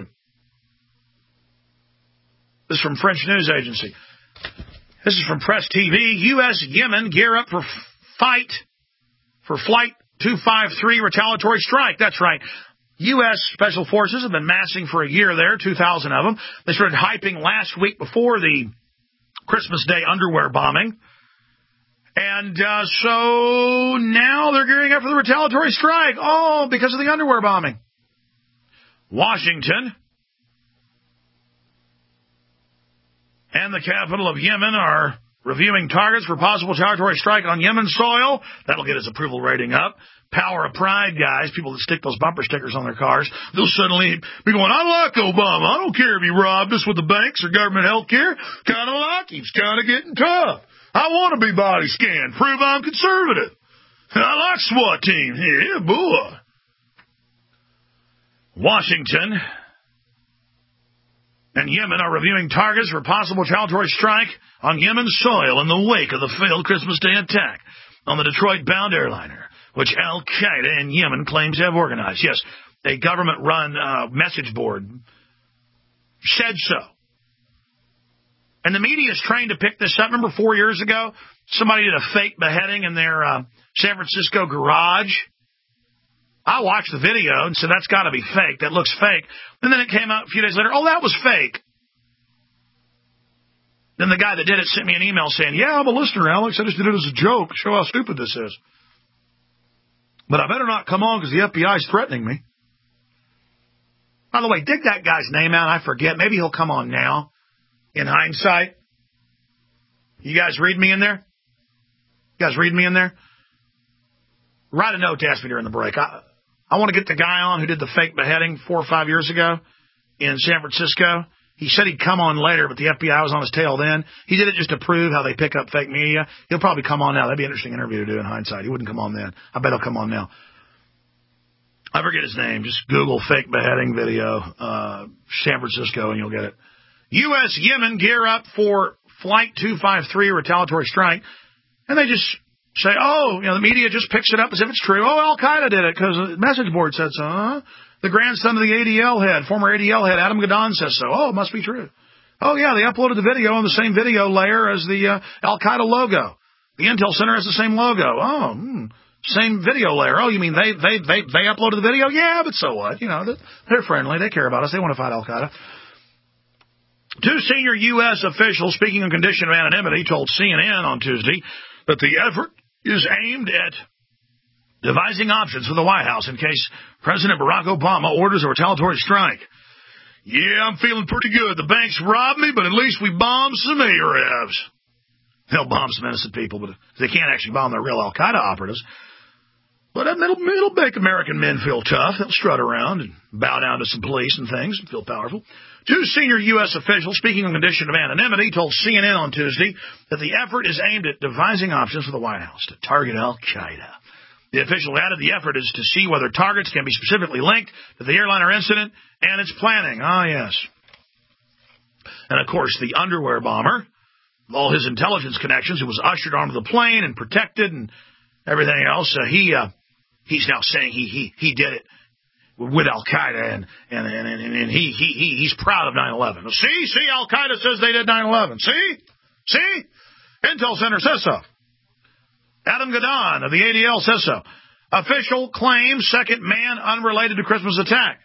This is from French news agency. This is from Press T V. U S Yemen gear up for fight for Flight two fifty-three retaliatory strike. That's right. U S Special Forces have been massing for a year there, two thousand of them. They started hyping last week before the Christmas Day underwear bombing. And uh, so now they're gearing up for the retaliatory strike. Oh, because of the underwear bombing. Washington and the capital of Yemen are reviewing targets for possible territory strike on Yemen soil. That'll get his approval rating up. Power of pride, guys, people that stick those bumper stickers on their cars, they'll suddenly be going, I like Obama. I don't care if he robbed us with the banks or government health care. Kind of like him. He's kind of getting tough. I want to be body scanned. Prove I'm conservative. I like SWAT team. Yeah, boy. Washington and Yemen are reviewing targets for possible retaliatory strike on Yemen soil in the wake of the failed Christmas Day attack on the Detroit-bound airliner, which Al-Qaeda in Yemen claims to have organized. Yes, a government-run uh, message board said so. And the media is trained to pick this up. Remember four years ago, somebody did a fake beheading in their uh, San Francisco garage? I watched the video and said, that's got to be fake. That looks fake. And then it came out a few days later, oh, that was fake. Then the guy that did it sent me an email saying, yeah, I'm a listener, Alex. I just did it as a joke. Show how stupid this is. But I better not come on because the F B I is threatening me. By the way, dig that guy's name out. I forget. Maybe he'll come on now. In hindsight. You guys read me in there? You guys read me in there? Write a note to ask me during the break. I, I want to get the guy on who did the fake beheading four or five years ago in San Francisco. He said he'd come on later, but the F B I was on his tail then. He did it just to prove how they pick up fake media. He'll probably come on now. That'd be an interesting interview to do in hindsight. He wouldn't come on then. I bet he'll come on now. I forget his name. Just Google fake beheading video, uh, San Francisco, and you'll get it. U S Yemen gear up for Flight two five three retaliatory strike. And they just say, oh, you know, the media just picks it up as if it's true. Oh, Al-Qaeda did it because the message board said so. Huh? The grandson of the A D L head, former A D L head, Adam Gadon, says so. Oh, it must be true. Oh, yeah, they uploaded the video on the same video layer as the uh, Al-Qaeda logo. The Intel Center has the same logo. Oh, hmm. Same video layer. Oh, you mean they, they, they, they uploaded the video? Yeah, but so what? You know, they're friendly. They care about us. They want to fight Al-Qaeda. Two senior U S officials, speaking on condition of anonymity, told C N N on Tuesday that the effort is aimed at devising options for the White House in case President Barack Obama orders a retaliatory strike. Yeah, I'm feeling pretty good. The banks robbed me, but at least we bombed some Arabs. They'll bomb some innocent people, but they can't actually bomb their real Al-Qaeda operatives. But it'll, it'll make American men feel tough. They'll strut around and bow down to some police and things and feel powerful. Two senior U S officials, speaking on condition of anonymity, told C N N on Tuesday that the effort is aimed at devising options for the White House to target Al-Qaeda. The official added the effort is to see whether targets can be specifically linked to the airliner incident and its planning. Ah, yes. And, of course, the underwear bomber, all his intelligence connections, who was ushered onto the plane and protected and everything else, uh, he uh, he's now saying he he he did it with Al-Qaeda, and and and, and, and he, he he he's proud of nine eleven. See, see, Al-Qaeda says they did nine eleven. See, see, Intel Center says so. Adam Gadon of the A D L says so. Official claims second man unrelated to Christmas attack.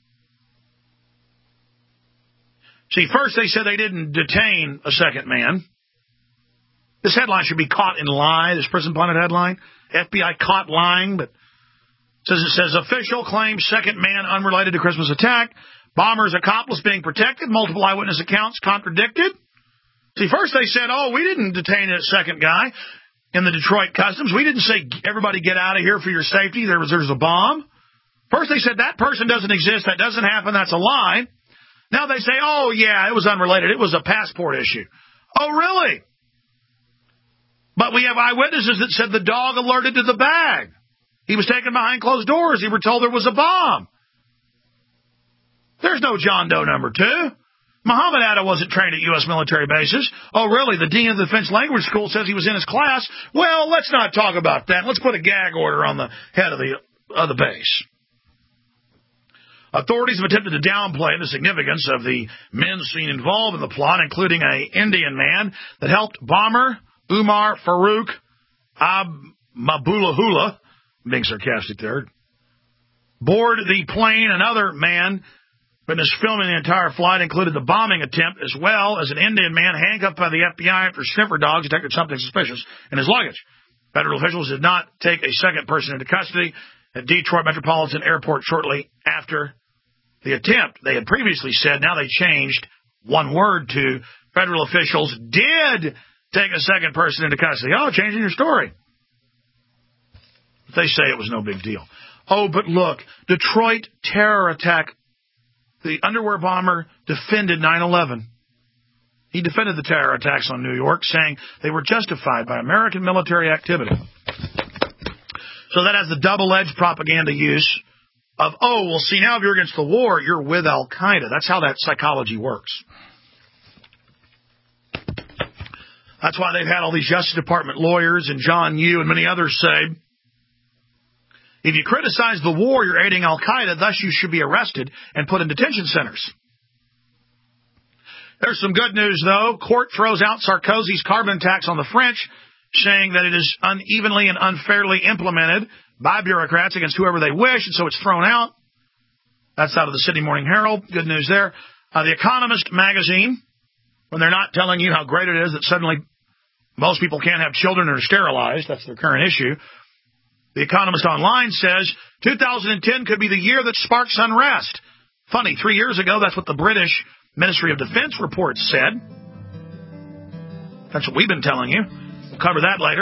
See, first they said they didn't detain a second man. This headline should be caught in lie, this Prison Planet headline. F B I caught lying, but says it says official claims second man unrelated to Christmas attack. Bomber's accomplice being protected. Multiple eyewitness accounts contradicted. See, first they said, oh, we didn't detain a second guy in the Detroit Customs. We didn't say, everybody get out of here for your safety. There was, there's a bomb. First they said that person doesn't exist. That doesn't happen. That's a lie. Now they say, oh, yeah, it was unrelated. It was a passport issue. Oh, really? But we have eyewitnesses that said the dog alerted to the bag. He was taken behind closed doors. He were told there was a bomb. There's no John Doe number two. Muhammad Atta wasn't trained at U S military bases. Oh, really? The dean of the Defense Language School says he was in his class. Well, let's not talk about that. Let's put a gag order on the head of the, of the base. Authorities have attempted to downplay the significance of the men seen involved in the plot, including an Indian man that helped bomber Umar Farouk Abmabulahula, being sarcastic there, board the plane. Another man witness filming the entire flight included the bombing attempt, as well as an Indian man handcuffed by the F B I after sniffer dogs detected something suspicious in his luggage. Federal officials did not take a second person into custody at Detroit Metropolitan Airport shortly after the attempt. They had previously said, now they changed one word to federal officials did take a second person into custody. Oh, changing your story. They say it was no big deal. Oh, but look, Detroit terror attack. The underwear bomber defended nine eleven. He defended the terror attacks on New York, saying they were justified by American military activity. So that has the double-edged propaganda use of, oh, well, see, now if you're against the war, you're with Al-Qaeda. That's how that psychology works. That's why they've had all these Justice Department lawyers and John Yoo and many others say, if you criticize the war, you're aiding Al-Qaeda, thus you should be arrested and put in detention centers. There's some good news, though. Court throws out Sarkozy's carbon tax on the French, saying that it is unevenly and unfairly implemented by bureaucrats against whoever they wish, and so it's thrown out. That's out of the Sydney Morning Herald. Good news there. Uh, the Economist magazine, when they're not telling you how great it is that suddenly most people can't have children or are sterilized, that's their current issue. The Economist Online says two thousand ten could be the year that sparks unrest. Funny, three years ago, that's what the British Ministry of Defense reports said. That's what we've been telling you. We'll cover that later.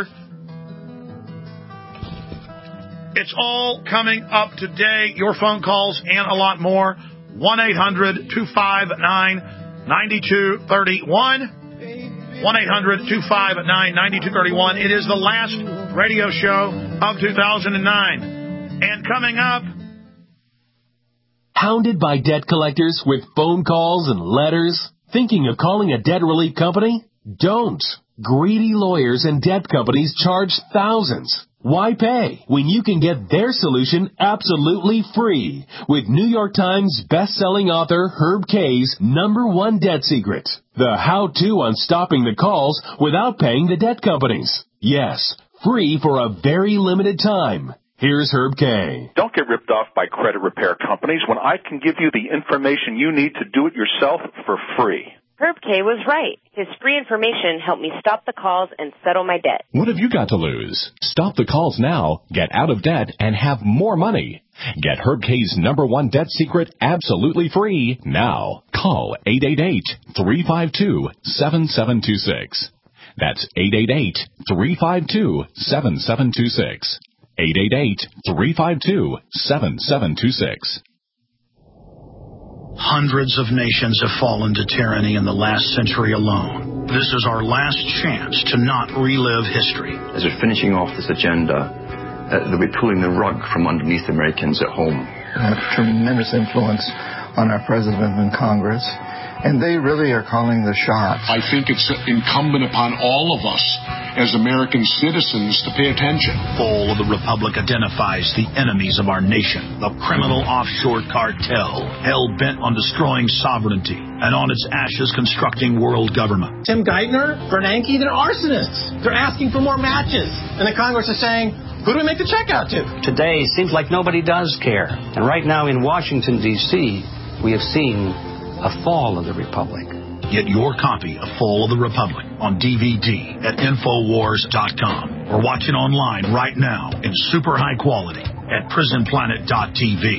It's all coming up today. Your phone calls and a lot more. one eight hundred two five nine nine two three one. one eight hundred two five nine nine two three one. It is the last radio show of two thousand nine. And coming up, hounded by debt collectors with phone calls and letters? Thinking of calling a debt relief company? Don't. Greedy lawyers and debt companies charge thousands. Why pay when you can get their solution absolutely free with New York Times best-selling author Herb Kay's number one debt secret, the how-to on stopping the calls without paying the debt companies. Yes, free for a very limited time. Here's Herb Kay. Don't get ripped off by credit repair companies when I can give you the information you need to do it yourself for free. Herb Kay was right. His free information helped me stop the calls and settle my debt. What have you got to lose? Stop the calls now, get out of debt, and have more money. Get Herb Kay's number one debt secret absolutely free now. Call eight eight eight, three five two, seven seven two six. That's eight eight eight, three five two, seven seven two six. eight eight eight, three five two, seven seven two six. Hundreds of nations have fallen to tyranny in the last century alone. This is our last chance to not relive history. As we're finishing off this agenda, uh, they'll be pulling the rug from underneath Americans at home. They have tremendous influence on our president and Congress, and they really are calling the shots. I think it's incumbent upon all of us as American citizens to pay attention. Fall of the Republic identifies the enemies of our nation, the criminal offshore cartel, hell-bent on destroying sovereignty, and on its ashes constructing world government. Tim Geithner, Bernanke, they're arsonists. They're asking for more matches. And the Congress is saying, who do we make the check out to? Today seems like nobody does care. And right now in Washington, D C, we have seen a fall of the Republic. Get your copy of Fall of the Republic on D V D at Infowars dot com or watch it online right now in super high quality at Prison Planet dot T V.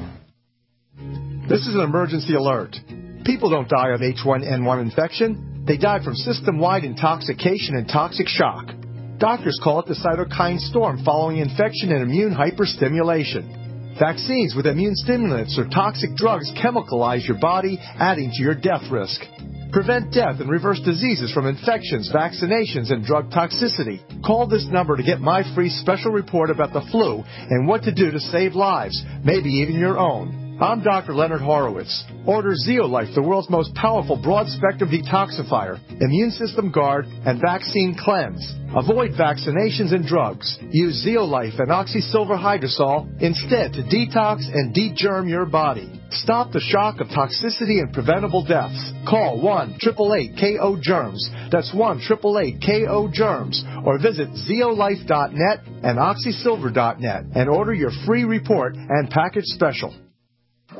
This is an emergency alert. People don't die of H one N one infection. They die from system-wide intoxication and toxic shock. Doctors call it the cytokine storm following infection and immune hyperstimulation. Vaccines with immune stimulants or toxic drugs chemicalize your body, adding to your death risk. Prevent death and reverse diseases from infections, vaccinations, and drug toxicity. Call this number to get my free special report about the flu and what to do to save lives, maybe even your own. I'm Doctor Leonard Horowitz. Order Zeolife, the world's most powerful broad-spectrum detoxifier, immune system guard, and vaccine cleanse. Avoid vaccinations and drugs. Use Zeolife and Oxysilver Hydrosol instead to detox and de-germ your body. Stop the shock of toxicity and preventable deaths. Call one eight eight eight K O germs. That's one eight eight eight K O germs. Or visit zeolife dot net and oxysilver dot net and order your free report and package special. Now,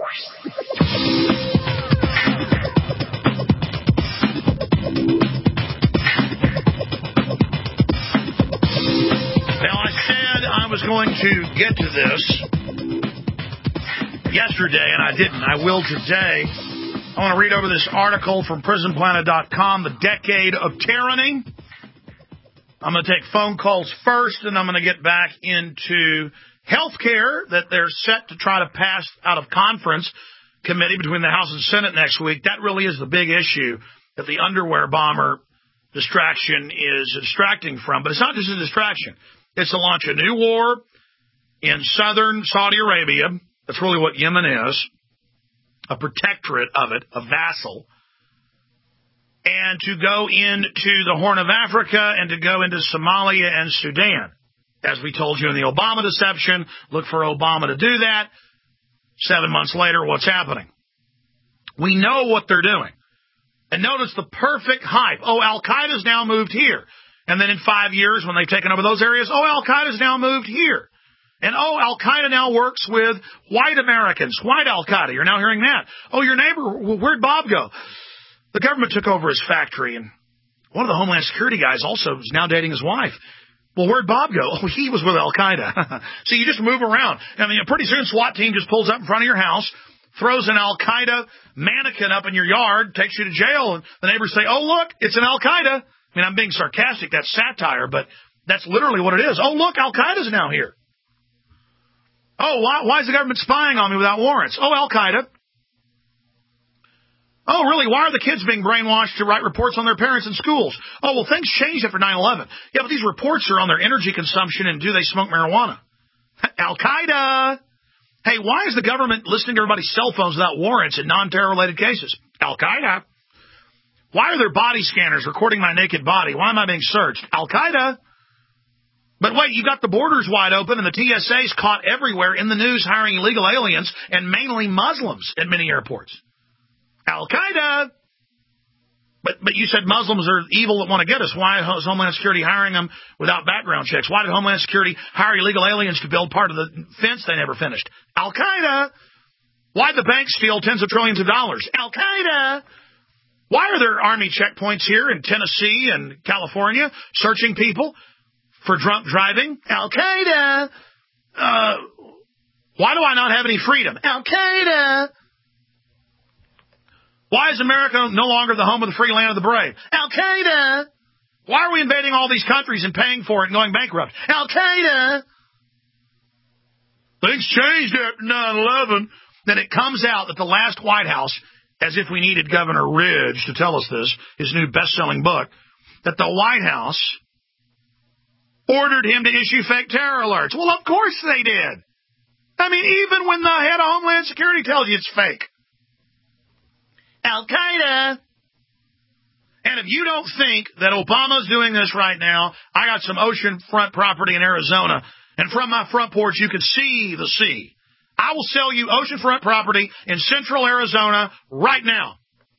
I said I was going to get to this yesterday, and I didn't. I will today. I want to read over this article from Prison Planet dot com, The Decade of Tyranny. I'm going to take phone calls first, and I'm going to get back into health care that they're set to try to pass out of conference committee between the House and Senate next week. That really is the big issue that the underwear bomber distraction is distracting from. But it's not just a distraction. It's to launch a new war in southern Saudi Arabia. That's really what Yemen is, a protectorate of it, a vassal. And to go into the Horn of Africa and to go into Somalia and Sudan. As we told you in the Obama deception, look for Obama to do that. Seven months later, what's happening? We know what they're doing. And notice the perfect hype. Oh, Al-Qaeda's now moved here. And then in five years, when they've taken over those areas, oh, Al-Qaeda's now moved here. And, oh, Al-Qaeda now works with white Americans, white Al-Qaeda. You're now hearing that. Oh, your neighbor, where'd Bob go? The government took over his factory, and one of the Homeland Security guys also is now dating his wife. Well, where'd Bob go? Oh, he was with Al-Qaeda. So you just move around. I mean, pretty soon SWAT team just pulls up in front of your house, throws an Al-Qaeda mannequin up in your yard, takes you to jail, and the neighbors say, oh, look, it's an Al-Qaeda. I mean, I'm being sarcastic. That's satire, but that's literally what it is. Oh, look, Al-Qaeda's now here. Oh, why, why is the government spying on me without warrants? Oh, Al-Qaeda. Oh, really? Why are the kids being brainwashed to write reports on their parents in schools? Oh, well, things changed after nine eleven. Yeah, but these reports are on their energy consumption and do they smoke marijuana? Al-Qaeda. Hey, why is the government listening to everybody's cell phones without warrants in non-terror-related cases? Al-Qaeda. Why are there body scanners recording my naked body? Why am I being searched? Al-Qaeda. But wait, you got the borders wide open and the T S A's caught everywhere in the news hiring illegal aliens and mainly Muslims at many airports. Al-Qaeda. But but you said Muslims are evil that want to get us. Why is Homeland Security hiring them without background checks? Why did Homeland Security hire illegal aliens to build part of the fence they never finished? Al-Qaeda. Why did the banks steal tens of trillions of dollars? Al-Qaeda. Why are there army checkpoints here in Tennessee and California searching people for drunk driving? Al-Qaeda. Uh, why do I not have any freedom? Al-Qaeda. Why is America no longer the home of the free land of the brave? Al-Qaeda. Why are we invading all these countries and paying for it and going bankrupt? Al-Qaeda. Things changed after nine eleven. Then it comes out that the last White House, as if we needed Governor Ridge to tell us this, his new best-selling book, that the White House ordered him to issue fake terror alerts. Well, of course they did. I mean, even when the head of Homeland Security tells you it's fake. Al-Qaeda. And if you don't think that Obama's doing this right now, I got some oceanfront property in Arizona, and from my front porch you can see the sea. I will sell you oceanfront property in central Arizona right now.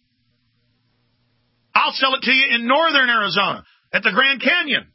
I'll sell it to you in northern Arizona at the Grand Canyon.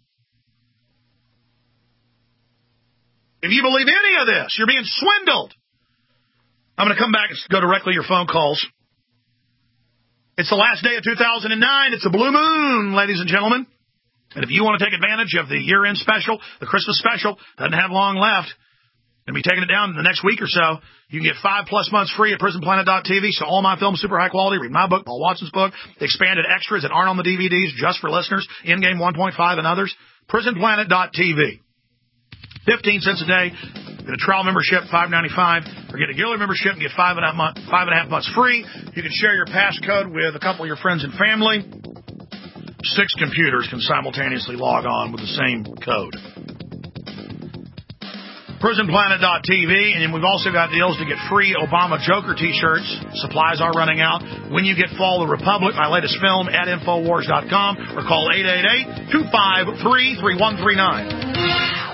If you believe any of this, you're being swindled. I'm going to come back and go directly to your phone calls. It's the last day of two thousand nine. It's a blue moon, ladies and gentlemen. And if you want to take advantage of the year-end special, the Christmas special, doesn't have long left. Going to be taking it down in the next week or so. You can get five plus months free at prison planet dot t v. So all my films, super high quality. Read my book, Paul Watson's book. The expanded extras that aren't on the D V Ds, just for listeners. Endgame one point five and others. prison planet dot t v. fifteen cents a day. Get a trial membership, five ninety-five, or get a yearly membership and get five and a half month, five and a half months free. You can share your passcode with a couple of your friends and family. Six computers can simultaneously log on with the same code. prison planet dot t v, and we've also got deals to get free Obama Joker t-shirts. Supplies are running out. When you get Fall of the Republic, my latest film, at infowars dot com, or call eight eight eight, two five three, three one three nine.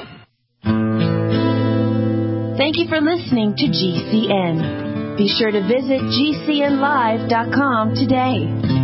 Thank you for listening to G C N. Be sure to visit G C N live dot com today.